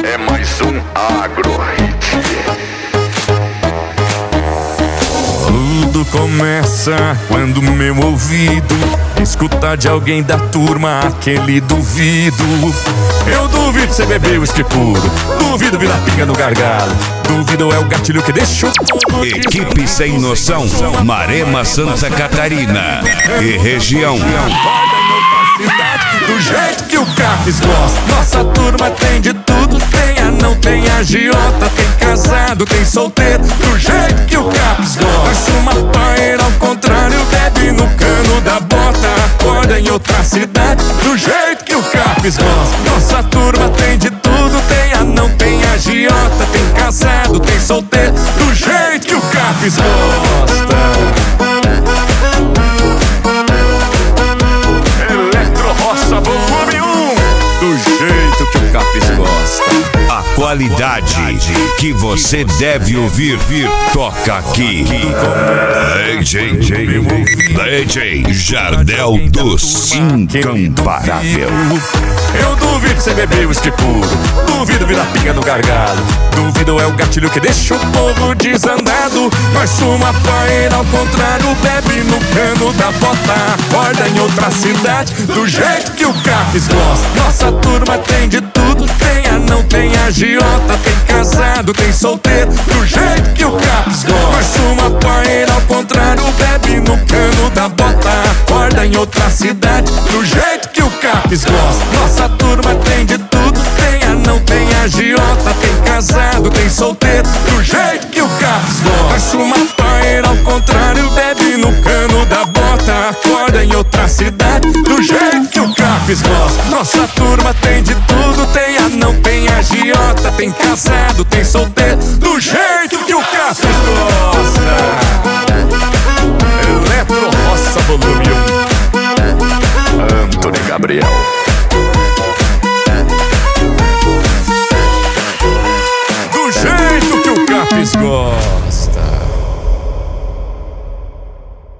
é mais um Agro Hit. Tudo começa quando meu ouvido escuta de alguém da turma aquele duvido. Eu duvido você beber uísque puro, duvido virar pinga no gargalo, duvido é o gatilho que deixa o povo. Equipe Sem Noção, Marema, Santa Catarina e região. Do jeito que o Capes gosta. Nossa turma tem de tudo, tem anão, tem agiota, tem casado, tem solteiro. Do jeito que o Capes gosta. Faz uma paeira ao contrário, bebe no cano da bota, acorda em outra cidade. Do jeito que o Capes gosta. Nossa turma tem de tudo, tem anão, tem agiota, tem casado, tem solteiro. Do jeito que o Capes gosta. Volume 1, do jeito que o Capes gosta. A qualidade que você deve ouvir, toca aqui. DJ Jardel dos Incomparável. Eu duvido você beber uísque puro, duvido virar pinga no gargalo, duvido é o gatilho que deixa o povo desandado. Nós fuma paeira ao contrário, bebe no cano da bota, acorda em outra cidade. Do jeito que o Capes gosta. Nossa turma tem de tudo, tem anão, tem agiota, tem casado, tem solteiro. Do jeito que o Capes gosta. Nós fuma paeira ao contrário, bebe no cano da bota, acorda em outra cidade. Do jeito que o Capes gosta. Nossa turma tem de tudo, tem anão, tem agiota, tem casado, tem solteiro. Do jeito que o Capes gosta. Nós fuma paeira ao contrário, bebe no cano da bota, acorda em outra cidade. Do jeito que o Capes gosta. Nossa turma tem de tudo, tem anão, tem agiota, tem casado, tem solteiro. Do jeito que o Capes gosta. Eletro Roça Volume 1, Antony Gabriel. Do jeito que o Capes gosta.